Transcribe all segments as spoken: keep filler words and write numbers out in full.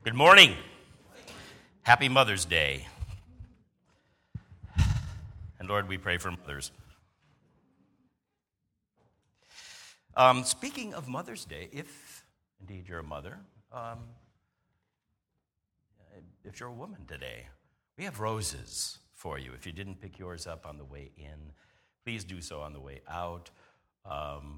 Good morning. Happy Mother's Day. And Lord, we pray for mothers. Um, speaking of Mother's Day, if indeed you're a mother, um, if you're a woman today, we have roses for you. If you didn't pick yours up on the way in, please do so on the way out. Um,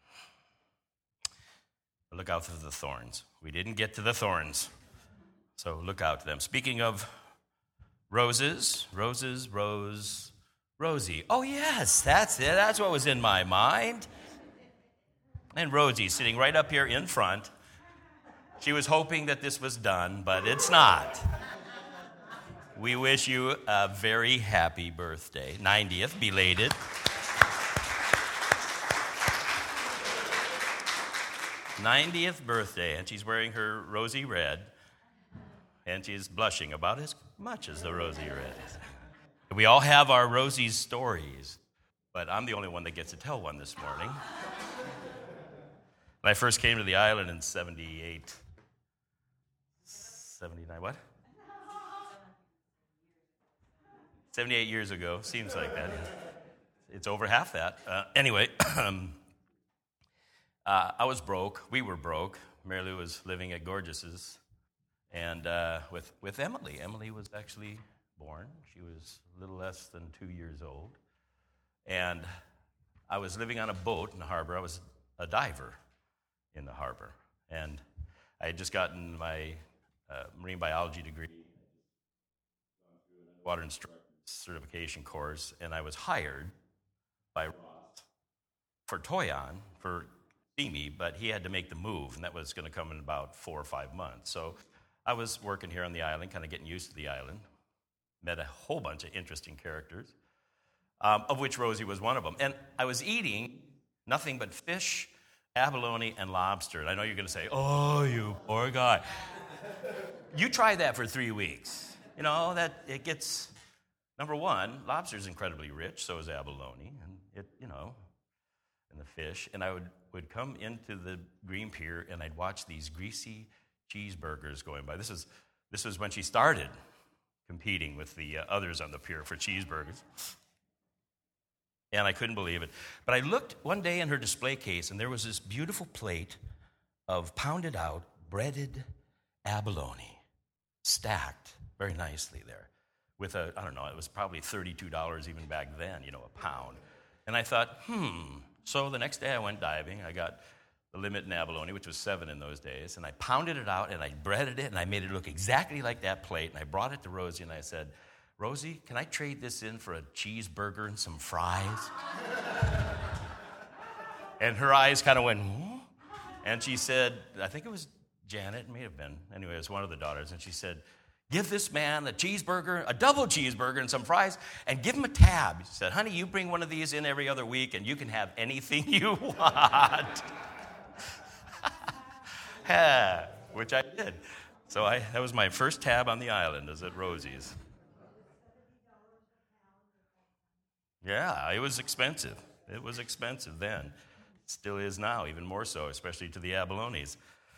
look out for the thorns. We didn't get to the thorns. So look out for them. Speaking of roses, roses, rose, Rosie. Oh, yes, that's it. That's what was in my mind. And Rosie sitting right up here in front. She was hoping that this was done, but it's not. We wish you a very happy birthday. ninetieth, belated. ninetieth birthday, and she's wearing her rosy red. And she's blushing about as much as the rosy red. We all have our Rosie's stories, but I'm the only one that gets to tell one this morning. When I first came to the island in seventy-eight, seventy-nine, what? seventy-eight years ago, seems like that. It's over half that. Uh, anyway, um, uh, I was broke. We were broke. Mary Lou was living at Gorgeous's. And uh, with, with Emily. Emily was actually born. She was a little less than two years old. And I was living on a boat in the harbor. I was a diver in the harbor. And I had just gotten my uh, marine biology degree, water instructor certification course, and I was hired by Ross for Toyon, for see me, but he had to make the move, and that was going to come in about four or five months. So I was working here on the island, kind of getting used to the island, met a whole bunch of interesting characters, um, of which Rosie was one of them. And I was eating nothing but fish, abalone, and lobster. And I know you're going to say, oh, you poor guy. You try that for three weeks. You know, that it gets, number one, lobster's incredibly rich, so is abalone, and it, you know, and the fish. And I would, would come into the green pier, and I'd watch these greasy cheeseburgers going by. This is this was when she started competing with the uh, others on the pier for cheeseburgers. And I couldn't believe it. But I looked one day in her display case, and there was this beautiful plate of pounded out, breaded abalone, stacked very nicely there with a, I don't know, it was probably thirty-two dollars even back then, you know, a pound. And I thought, hmm. So the next day I went diving. I got the limit in abalone, which was seven in those days, and I pounded it out, and I breaded it, and I made it look exactly like that plate, and I brought it to Rosie, and I said, Rosie, can I trade this in for a cheeseburger and some fries? And her eyes kind of went, hmm? And she said, I think it was Janet, it may have been, anyway, it was one of the daughters, and she said, give this man a cheeseburger, a double cheeseburger and some fries, and give him a tab. She said, honey, you bring one of these in every other week, and you can have anything you want. Which I did. So I, that was my first tab on the island, is at Rosie's. Yeah, it was expensive. It was expensive then. It still is now, even more so, especially to the abalones.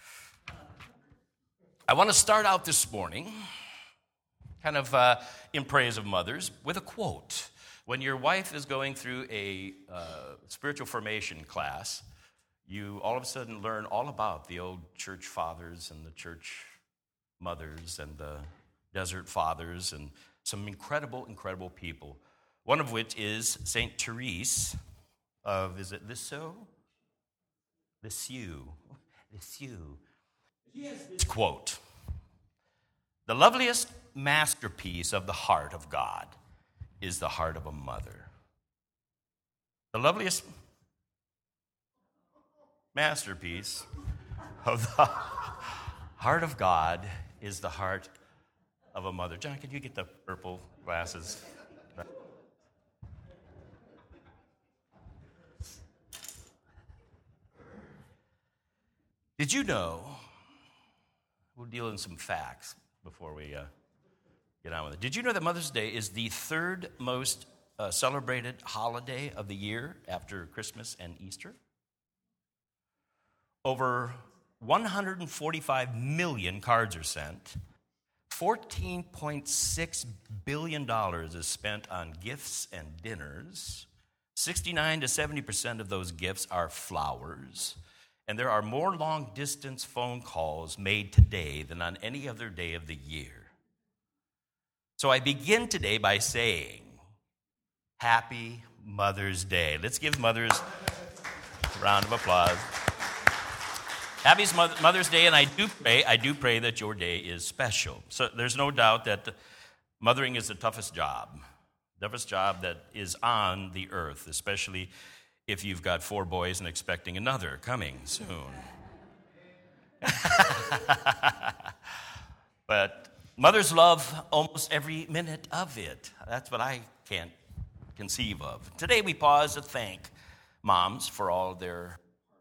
I want to start out this morning, kind of uh, in praise of mothers, with a quote. When your wife is going through a uh, spiritual formation class, you all of a sudden learn all about the old church fathers and the church mothers and the desert fathers and some incredible, incredible people. One of which is Saint Therese of, is it Lisieux? Lisieux. Lisieux. She has this quote, the loveliest masterpiece of the heart of God is the heart of a mother. The loveliest masterpiece of the heart of God is the heart of a mother. John, could you get the purple glasses? Did you know, we'll deal in some facts before we uh, get on with it. Did you know that Mother's Day is the third most uh, celebrated holiday of the year after Christmas and Easter? Over one hundred forty-five million cards are sent. fourteen point six billion dollars is spent on gifts and dinners. sixty-nine to seventy percent of those gifts are flowers. And there are more long-distance phone calls made today than on any other day of the year. So I begin today by saying, Happy Mother's Day. Let's give mothers a round of applause. Happy Mother's Day, and I do pray, I do pray that your day is special. So there's no doubt that mothering is the toughest job, toughest job that is on the earth, especially if you've got four boys and expecting another coming soon. But mothers love almost every minute of it. That's what I can't conceive of. Today we pause to thank moms for all their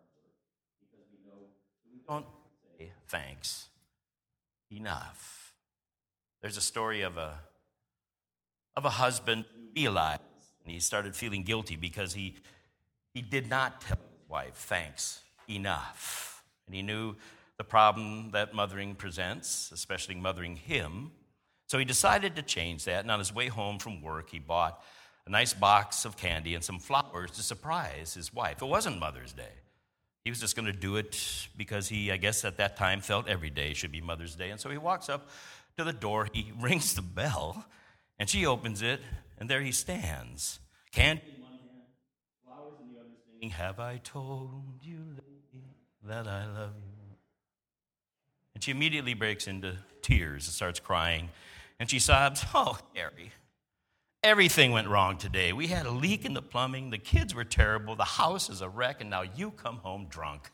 don't say thanks enough. There's a story of a of a husband who realized, and he started feeling guilty because he he did not tell his wife thanks enough. And he knew the problem that mothering presents, especially mothering him. So he decided to change that, and on his way home from work, he bought a nice box of candy and some flowers to surprise his wife. It wasn't Mother's Day. He was just going to do it because he, I guess at that time, felt every day should be Mother's Day. And so he walks up to the door, he rings the bell, and she opens it, and there he stands. Candy in one hand, flowers in the other, singing, Have I told you lately that I love you? And she immediately breaks into tears and starts crying. And she sobs, Oh, Harry, everything went wrong today. We had a leak in the plumbing. The kids were terrible. The house is a wreck. And now you come home drunk.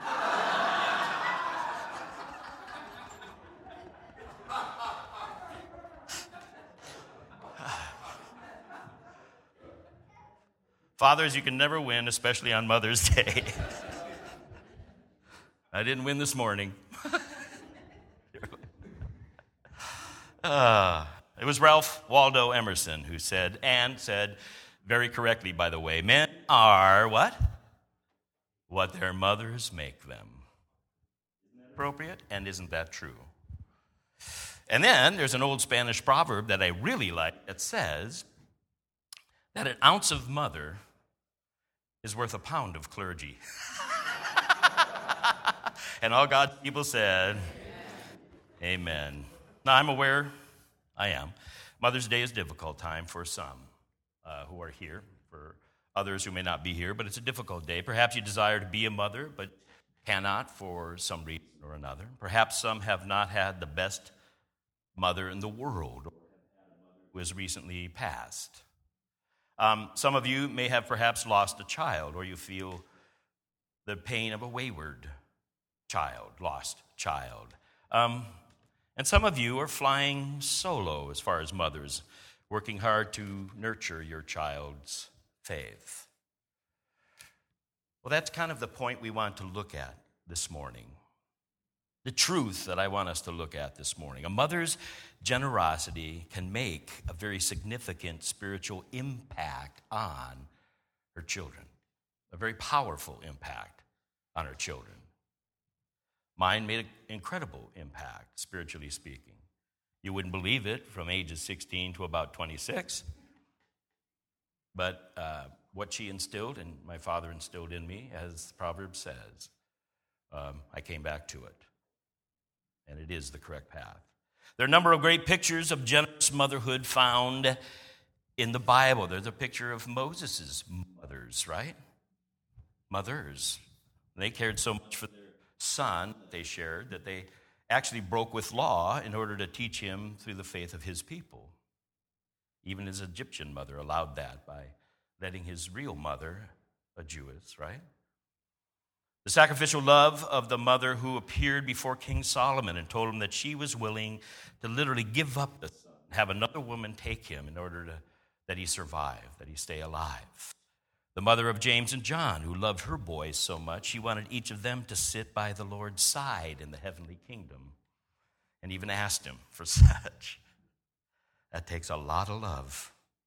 Fathers, you can never win, especially on Mother's Day. I didn't win this morning. uh, It was Ralph Waldo Emerson who said, and said very correctly, by the way, men are what? What their mothers make them. Isn't that appropriate? And isn't that true? And then there's an old Spanish proverb that I really like that says that an ounce of mother is worth a pound of clergy. And all God's people said, Amen. Amen. Now, I'm aware I am. Mother's Day is a difficult time for some uh, who are here, for others who may not be here, but it's a difficult day. Perhaps you desire to be a mother, but cannot for some reason or another. Perhaps some have not had the best mother in the world, or have had a mother who has recently passed. Um, some of you may have perhaps lost a child, or you feel the pain of a wayward child, lost child. Um, And some of you are flying solo as far as mothers, working hard to nurture your child's faith. Well, that's kind of the point we want to look at this morning. The truth that I want us to look at this morning. A mother's generosity can make a very significant spiritual impact on her children, a very powerful impact on her children. Mine made an incredible impact, spiritually speaking. You wouldn't believe it, from ages sixteen to about twenty-six. But uh, what she instilled, and my father instilled in me, as the proverb says, um, I came back to it. And it is the correct path. There are a number of great pictures of generous motherhood found in the Bible. There's a picture of Moses' mothers, right? Mothers. They cared so much for their son that they shared that they actually broke with law in order to teach him through the faith of his people. Even his Egyptian mother allowed that by letting his real mother, a Jewess, right? The sacrificial love of the mother who appeared before King Solomon and told him that she was willing to literally give up the son, have another woman take him in order to, that he survive, that he stay alive. The mother of James and John, who loved her boys so much, she wanted each of them to sit by the Lord's side in the heavenly kingdom, and even asked him for such. That takes a lot of love.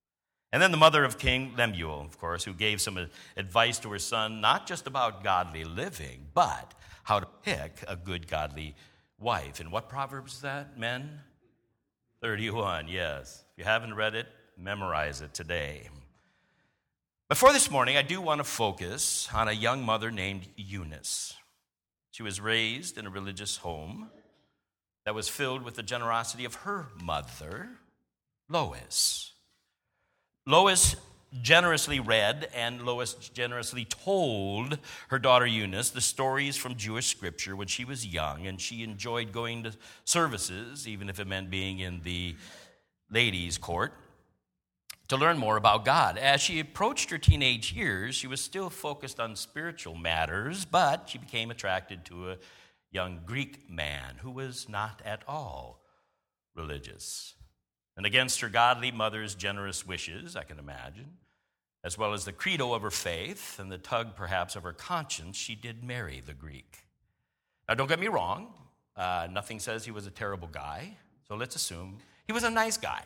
And then the mother of King Lemuel, of course, who gave some advice to her son, not just about godly living, but how to pick a good godly wife. And what Proverbs is that, men? thirty-one, yes. If you haven't read it, memorize it today. But for this morning, I do want to focus on a young mother named Eunice. She was raised in a religious home that was filled with the generosity of her mother, Lois. Lois generously read and Lois generously told her daughter Eunice the stories from Jewish scripture when she was young, and she enjoyed going to services, even if it meant being in the ladies' court, to learn more about God. As she approached her teenage years, she was still focused on spiritual matters, but she became attracted to a young Greek man who was not at all religious. And against her godly mother's generous wishes, I can imagine, as well as the credo of her faith and the tug perhaps of her conscience, she did marry the Greek. Now don't get me wrong, uh, nothing says he was a terrible guy, so let's assume he was a nice guy.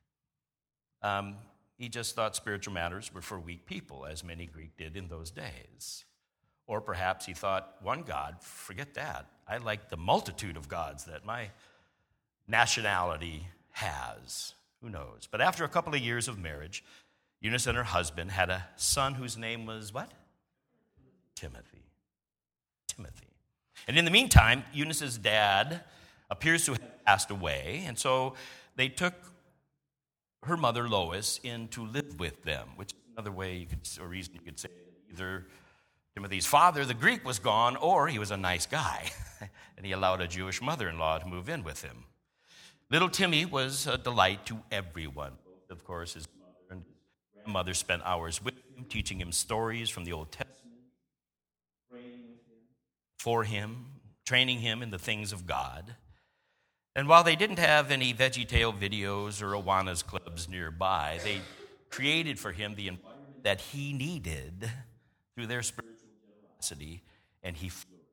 Um, he just thought spiritual matters were for weak people, as many Greek did in those days. Or perhaps he thought, one God, forget that. I like the multitude of gods that my nationality has. Who knows? But after a couple of years of marriage, Eunice and her husband had a son whose name was what? Timothy. Timothy. And in the meantime, Eunice's dad appears to have passed away, and so they took her mother Lois in to live with them, which is another way you could, or reason you could say either Timothy's father, the Greek, was gone, or he was a nice guy, and he allowed a Jewish mother-in-law to move in with him. Little Timmy was a delight to everyone. Of course, his mother and his grandmother spent hours with him, teaching him stories from the Old Testament, praying with him, for him, training him in the things of God. And while they didn't have any VeggieTale videos or Awanas clubs nearby, they created for him the environment that he needed through their spiritual generosity, and he flourished.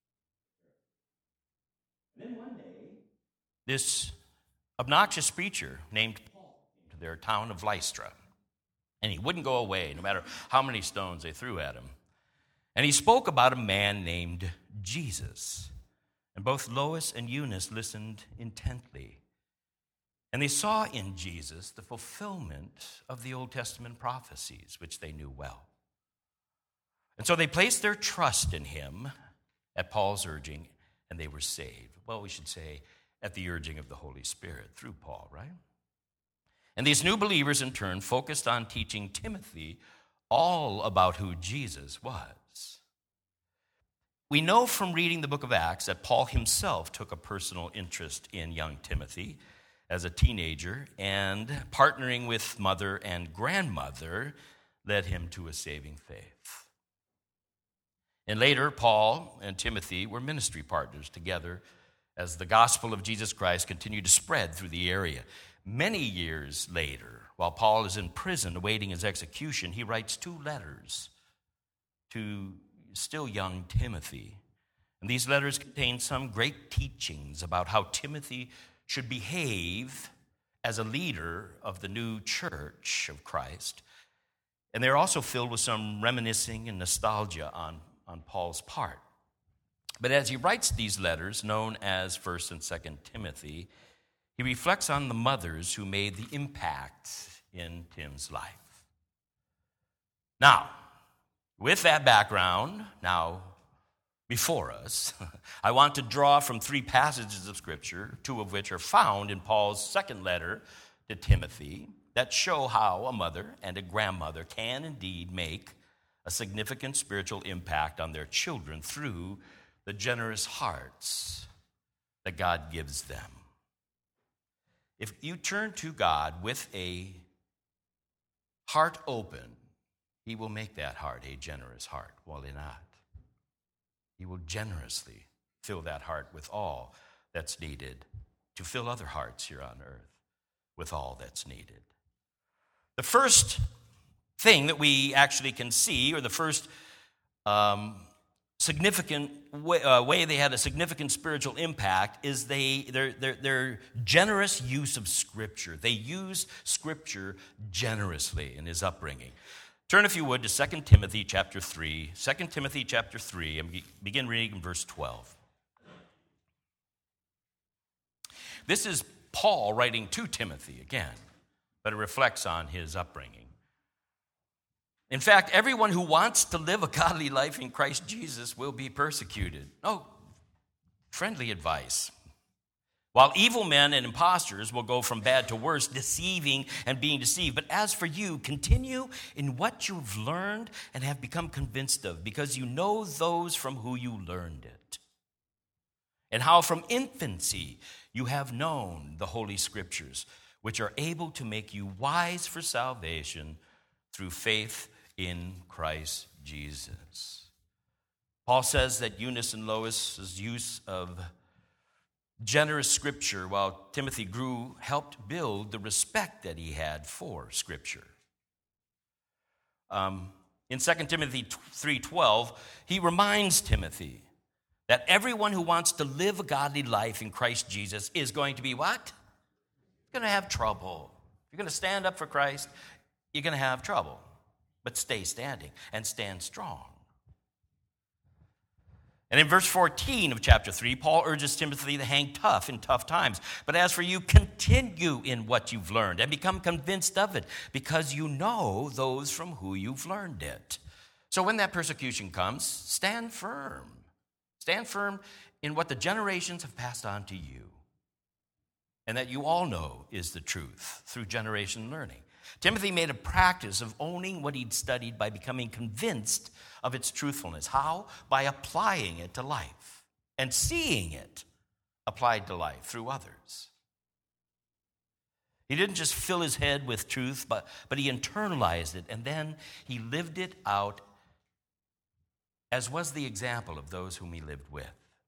And then one day, this obnoxious preacher named Paul came to their town of Lystra, and he wouldn't go away no matter how many stones they threw at him. And he spoke about a man named Jesus. And both Lois and Eunice listened intently. And they saw in Jesus the fulfillment of the Old Testament prophecies, which they knew well. And so they placed their trust in him at Paul's urging, and they were saved. Well, we should say at the urging of the Holy Spirit through Paul, right? And these new believers, in turn, focused on teaching Timothy all about who Jesus was. We know from reading the book of Acts that Paul himself took a personal interest in young Timothy as a teenager, and partnering with mother and grandmother led him to a saving faith. And later, Paul and Timothy were ministry partners together as the gospel of Jesus Christ continued to spread through the area. Many years later, while Paul is in prison awaiting his execution, he writes two letters to still young Timothy. And these letters contain some great teachings about how Timothy should behave as a leader of the new church of Christ. And they're also filled with some reminiscing and nostalgia on, on Paul's part. But as he writes these letters, known as First and Second Timothy, he reflects on the mothers who made the impact in Tim's life. Now, with that background now before us, I want to draw from three passages of Scripture, two of which are found in Paul's second letter to Timothy, that show how a mother and a grandmother can indeed make a significant spiritual impact on their children through the generous hearts that God gives them. If you turn to God with a heart open, He will make that heart a generous heart. Will He not? He will generously fill that heart with all that's needed to fill other hearts here on earth with all that's needed. The first thing that we actually can see, or the first um, significant way, uh, way they had a significant spiritual impact is they their, their, their generous use of Scripture. They used Scripture generously in his upbringing. Turn, if you would, to Second Timothy chapter three. Second Timothy chapter three, and begin reading in verse twelve. This is Paul writing to Timothy again, but it reflects on his upbringing. In fact, everyone who wants to live a godly life in Christ Jesus will be persecuted. Oh, friendly advice. While evil men and impostors will go from bad to worse, deceiving and being deceived. But as for you, continue in what you've learned and have become convinced of, because you know those from who you learned it, and how from infancy you have known the Holy Scriptures, which are able to make you wise for salvation through faith in Christ Jesus. Paul says that Eunice and Lois's use of generous Scripture while Timothy grew helped build the respect that he had for Scripture. Um, in Second Timothy three twelve, he reminds Timothy that everyone who wants to live a godly life in Christ Jesus is going to be what? Going to have trouble. If you're going to stand up for Christ, you're going to have trouble. But stay standing and stand strong. And in verse fourteen of chapter three, Paul urges Timothy to hang tough in tough times. But as for you, continue in what you've learned and become convinced of it, because you know those from who you've learned it. So when that persecution comes, stand firm. Stand firm in what the generations have passed on to you, and that you all know is the truth through generation learning. Timothy made a practice of owning what he'd studied by becoming convinced of its truthfulness. How? By applying it to life and seeing it applied to life through others. He didn't just fill his head with truth, but, but he internalized it, and then he lived it out, as was the example of those whom he lived with.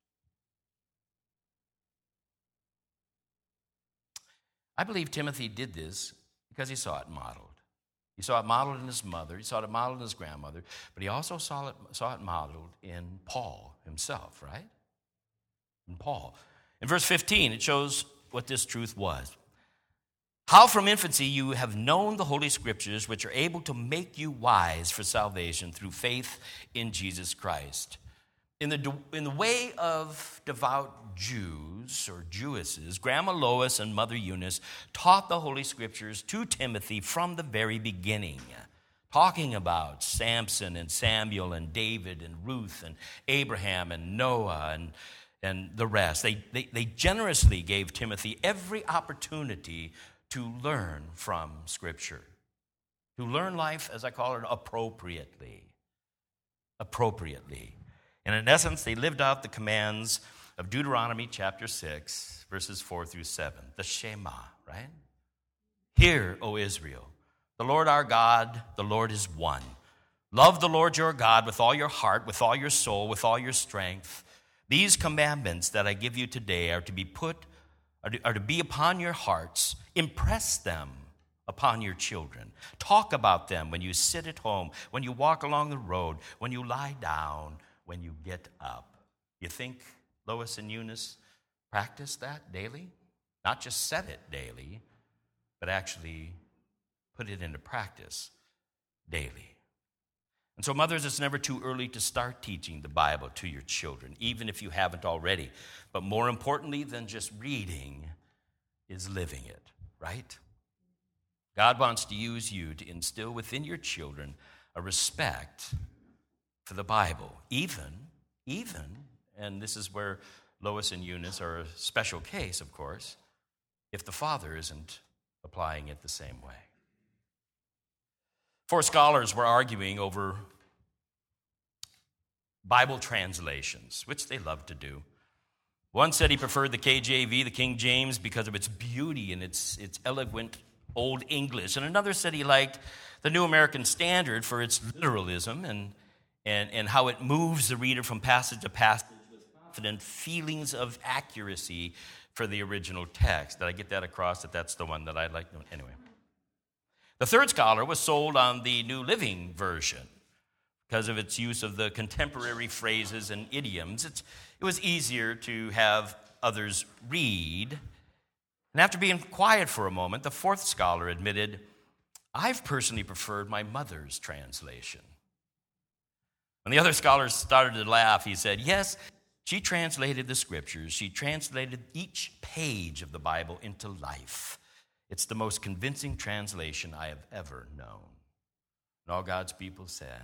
I believe Timothy did this because he saw it modeled. He saw it modeled in his mother. He saw it modeled in his grandmother. But he also saw it, saw it modeled in Paul himself, right? In Paul. In verse fifteen, it shows what this truth was. How from infancy you have known the Holy Scriptures, which are able to make you wise for salvation through faith in Jesus Christ. In the, in the way of devout Jews or Jewesses, Grandma Lois and Mother Eunice taught the Holy Scriptures to Timothy from the very beginning, talking about Samson and Samuel and David and Ruth and Abraham and Noah and, and the rest. They, they, they generously gave Timothy every opportunity to learn from Scripture, to learn life, as I call it, appropriately. Appropriately. And in essence, they lived out the commands of Deuteronomy chapter six, verses four through seven, the Shema, right? Hear, O Israel, the Lord our God, the Lord is one. Love the Lord your God with all your heart, with all your soul, with all your strength. These commandments that I give you today are to be put, are to, are to be upon your hearts. Impress them upon your children. Talk about them when you sit at home, when you walk along the road, when you lie down, when you get up. You think Lois and Eunice practiced that daily? Not just said it daily, but actually put it into practice daily. And so, mothers, it's never too early to start teaching the Bible to your children, even if you haven't already. But more importantly than just reading is living it, right? God wants to use you to instill within your children a respect for the Bible, even, even, and this is where Lois and Eunice are a special case, of course, if the father isn't applying it the same way. Four scholars were arguing over Bible translations, which they love to do. One said he preferred the K J V, the King James, because of its beauty and its, its eloquent Old English. And another said he liked the New American Standard for its literalism and And, and how it moves the reader from passage to passage with confident feelings of accuracy for the original text. Did I get that across, that that's the one that I like? Anyway. The third scholar was sold on the New Living Version. because of its use of the contemporary phrases and idioms. It's, it was easier to have others read. And after being quiet for a moment, the fourth scholar admitted, I've personally preferred my mother's translation. When the other scholars started to laugh, he said, yes, she translated the scriptures. She translated each page of the Bible into life. It's the most convincing translation I have ever known. And all God's people said.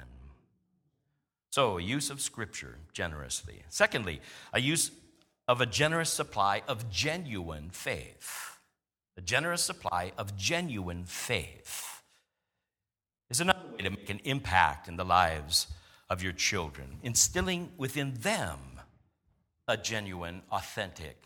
So, a use of scripture generously. Secondly, a use of a generous supply of genuine faith. A generous supply of genuine faith is another way to make an impact in the lives of your children, instilling within them a genuine, authentic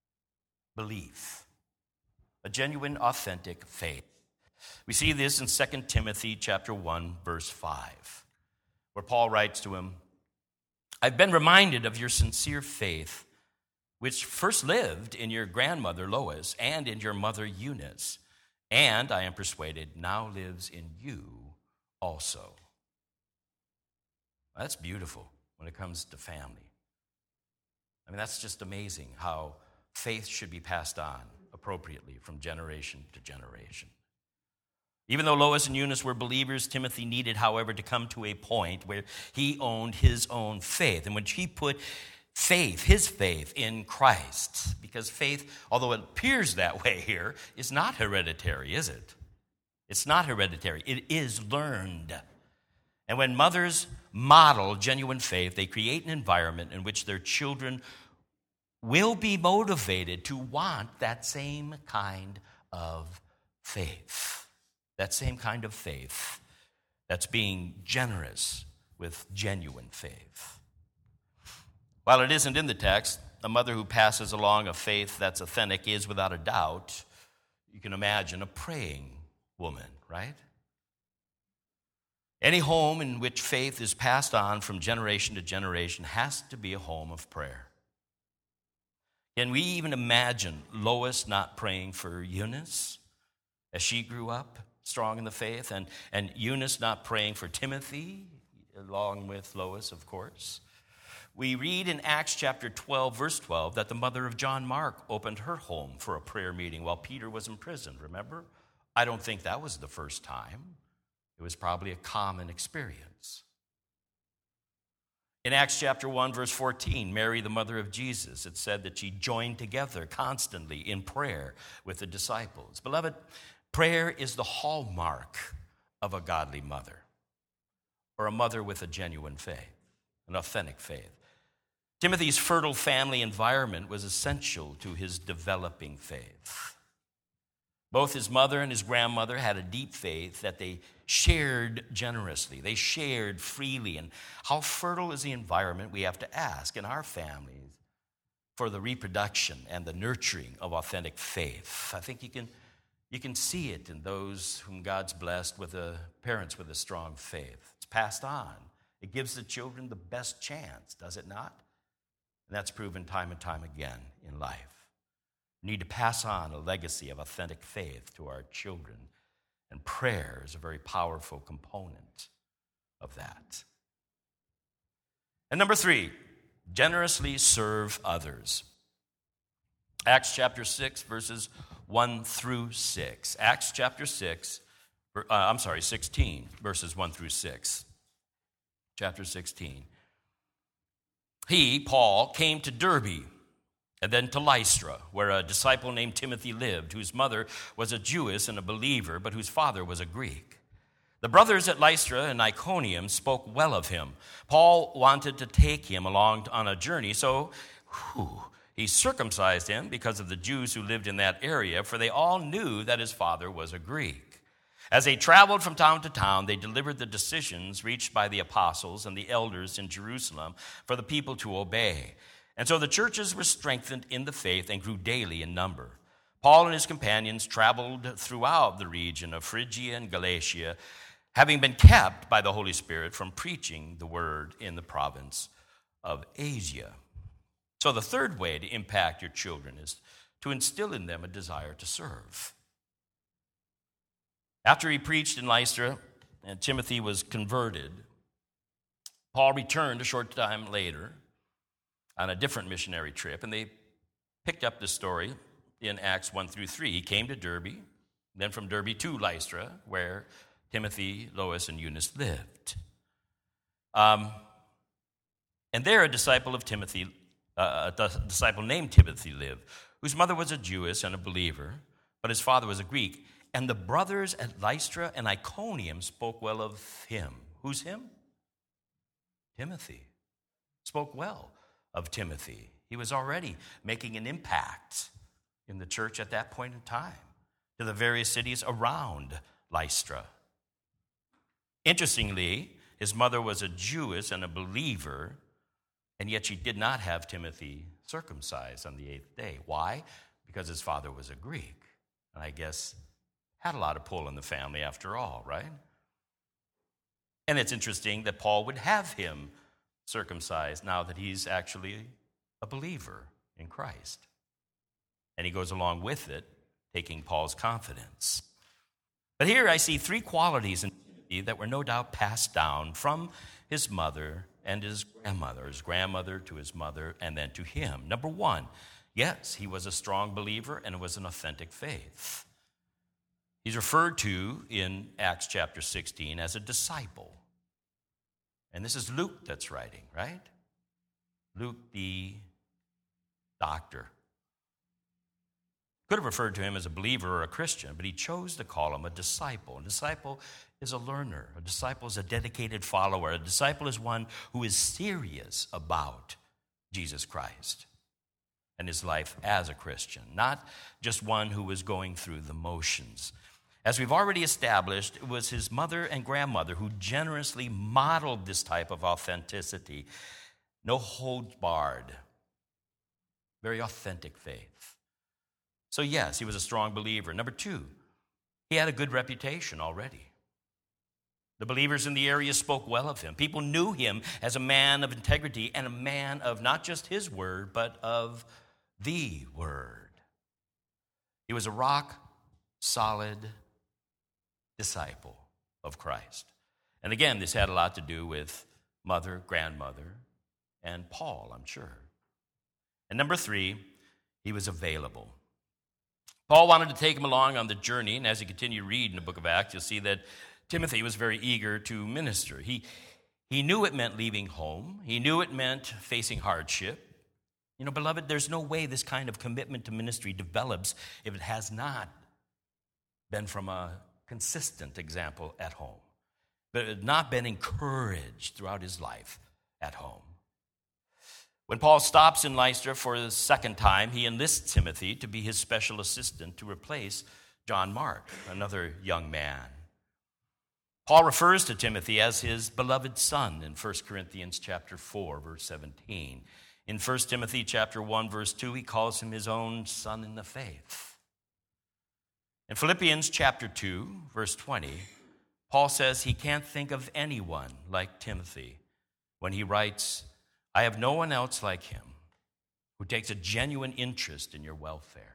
belief, a genuine, authentic faith. We see this in Second Timothy chapter one, verse five, where Paul writes to him, I've been reminded of your sincere faith, which first lived in your grandmother Lois and in your mother Eunice, and I am persuaded now lives in you also. That's beautiful when it comes to family. I mean, that's just amazing how faith should be passed on appropriately from generation to generation. Even though Lois and Eunice were believers, Timothy needed, however, to come to a point where he owned his own faith, in which he put faith, his faith in Christ. Because faith, although it appears that way here, is not hereditary, is it? It's not hereditary. It is learned. And when mothers model genuine faith, they create an environment in which their children will be motivated to want that same kind of faith. That same kind of faith that's being generous with genuine faith. While it isn't in the text, a mother who passes along a faith that's authentic is, without a doubt, you can imagine, a praying woman, right? Any home in which faith is passed on from generation to generation has to be a home of prayer. Can we even imagine Lois not praying for Eunice as she grew up strong in the faith, and, and Eunice not praying for Timothy, along with Lois, of course? We read in Acts chapter twelve, verse twelve, that the mother of John Mark opened her home for a prayer meeting while Peter was in prison, remember? I don't think that was the first time. It was probably a common experience. In Acts chapter one, verse fourteen, Mary, the mother of Jesus, it said that she joined together constantly in prayer with the disciples. Beloved, prayer is the hallmark of a godly mother, or a mother with a genuine faith, an authentic faith. Timothy's fertile family environment was essential to his developing faith. Both his mother and his grandmother had a deep faith that they shared generously. They shared freely. And how fertile is the environment, we have to ask in our families for the reproduction and the nurturing of authentic faith. I think you can, you can see it in those whom God's blessed with a, parents with a strong faith. It's passed on. It gives the children the best chance, does it not? And that's proven time and time again in life. We need to pass on a legacy of authentic faith to our children, and prayer is a very powerful component of that. And number three, generously serve others. Acts chapter six, verses one through six. Acts chapter six, uh, I'm sorry, sixteen, verses one through six. Chapter sixteen. He, Paul, came to Derbe and then to Lystra, where a disciple named Timothy lived, whose mother was a Jewess and a believer, but whose father was a Greek. The brothers at Lystra and Iconium spoke well of him. Paul wanted to take him along on a journey, so whew, he circumcised him because of the Jews who lived in that area, for they all knew that his father was a Greek. As they traveled from town to town, they delivered the decisions reached by the apostles and the elders in Jerusalem for the people to obey. And so the churches were strengthened in the faith and grew daily in number. Paul and his companions traveled throughout the region of Phrygia and Galatia, having been kept by the Holy Spirit from preaching the word in the province of Asia. So the third way to impact your children is to instill in them a desire to serve. After he preached in Lystra and Timothy was converted, Paul returned a short time later on a different missionary trip, and they picked up the story in Acts one through three. He came to Derbe, then from Derbe to Lystra, where Timothy, Lois, and Eunice lived. Um, and there a disciple of Timothy, uh, a disciple named Timothy lived, whose mother was a Jewess and a believer, but his father was a Greek. And the brothers at Lystra and Iconium spoke well of him. Who's him? Timothy. Spoke well of Timothy. He was already making an impact in the church at that point in time to the various cities around Lystra. Interestingly, his mother was a Jewess and a believer, and yet she did not have Timothy circumcised on the eighth day. Why? Because his father was a Greek, and I guess had a lot of pull in the family after all, right? And it's interesting that Paul would have him circumcised now that he's actually a believer in Christ. And he goes along with it, taking Paul's confidence. But here I see three qualities in Timothy that were no doubt passed down from his mother and his grandmother, his grandmother to his mother, and then to him. Number one, yes, he was a strong believer and it was an authentic faith. He's referred to in Acts chapter sixteen as a disciple. And this is Luke that's writing, right? Luke, the doctor. Could have referred to him as a believer or a Christian, but he chose to call him a disciple. A disciple is a learner. A disciple is a dedicated follower. A disciple is one who is serious about Jesus Christ and his life as a Christian, not just one who was going through the motions. As we've already established, it was his mother and grandmother who generously modeled this type of authenticity. No holds barred. Very authentic faith. So yes, he was a strong believer. Number two, he had a good reputation already. The believers in the area spoke well of him. People knew him as a man of integrity and a man of not just his word, but of the word. He was a rock solid disciple of Christ. And again, this had a lot to do with mother, grandmother, and Paul, I'm sure. And number three, he was available. Paul wanted to take him along on the journey, and as you continue to read in the book of Acts, you'll see that Timothy was very eager to minister. He, he knew it meant leaving home. He knew it meant facing hardship. You know, beloved, there's no way this kind of commitment to ministry develops if it has not been from a consistent example at home, but it had not been encouraged throughout his life at home. When Paul stops in Lystra for the second time, he enlists Timothy to be his special assistant to replace John Mark, another young man. Paul refers to Timothy as his beloved son in First Corinthians chapter four, verse seventeen. In First Timothy chapter one, verse two, he calls him his own son in the faith. In Philippians chapter two, verse twenty, Paul says he can't think of anyone like Timothy when he writes, I have no one else like him who takes a genuine interest in your welfare.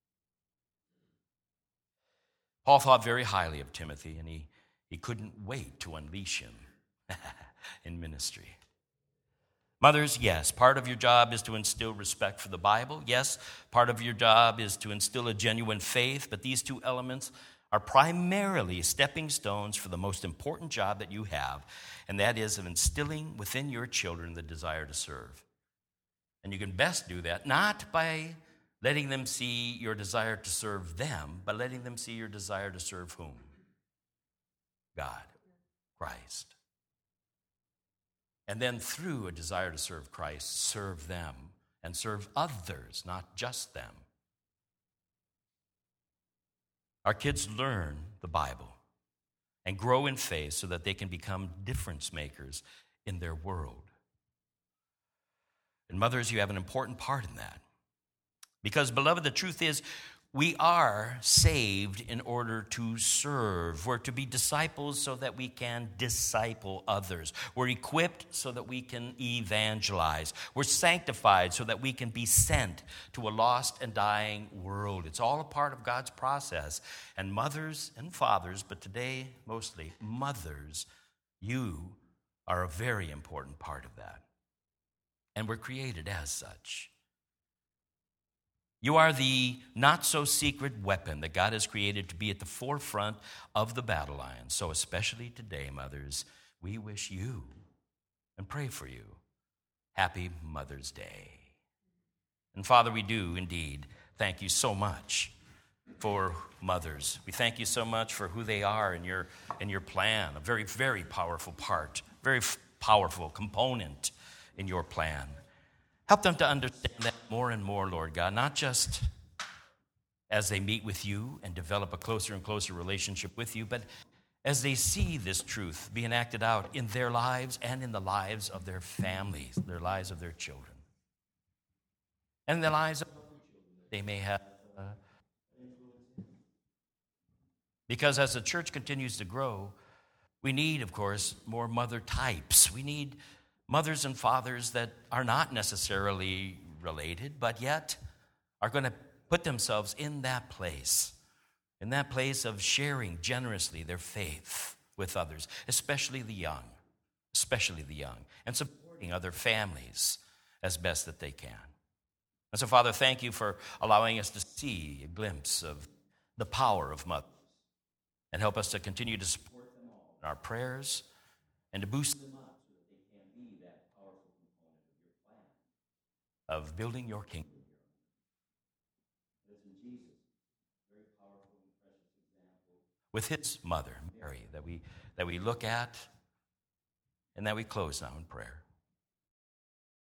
Paul thought very highly of Timothy, and he, he couldn't wait to unleash him in ministry. Mothers, yes, part of your job is to instill respect for the Bible. Yes, part of your job is to instill a genuine faith, but these two elements are primarily stepping stones for the most important job that you have, and that is of instilling within your children the desire to serve. And you can best do that not by letting them see your desire to serve them, but letting them see your desire to serve whom? God, Christ. And then through a desire to serve Christ, serve them and serve others, not just them. Our kids learn the Bible and grow in faith so that they can become difference makers in their world. And mothers, you have an important part in that. Because, beloved, the truth is, we are saved in order to serve. We're to be disciples so that we can disciple others. We're equipped so that we can evangelize. We're sanctified so that we can be sent to a lost and dying world. It's all a part of God's process. And mothers and fathers, but today mostly mothers, you are a very important part of that. And we're created as such. You are the not-so-secret weapon that God has created to be at the forefront of the battle line. So especially today, mothers, we wish you and pray for you. Happy Mother's Day. And Father, we do indeed thank you so much for mothers. We thank you so much for who they are in your, in your plan, a very, very powerful part, very f- powerful component in your plan. Help them to understand that more and more, Lord God, not just as they meet with you and develop a closer and closer relationship with you, but as they see this truth being acted out in their lives and in the lives of their families, their lives of their children, and in the lives of they may have uh, because as the church continues to grow, we need, of course, more mother types. We need mothers and fathers that are not necessarily related, but yet are going to put themselves in that place, in that place of sharing generously their faith with others, especially the young, especially the young, and supporting other families as best that they can. And so, Father, thank you for allowing us to see a glimpse of the power of mothers, and help us to continue to support them all in our prayers and to boost them up so that they can be that powerful component of your plan of building your kingdom. It's in Jesus, very powerful and precious example, with his mother, Mary, that we that we look at and that we close now in prayer.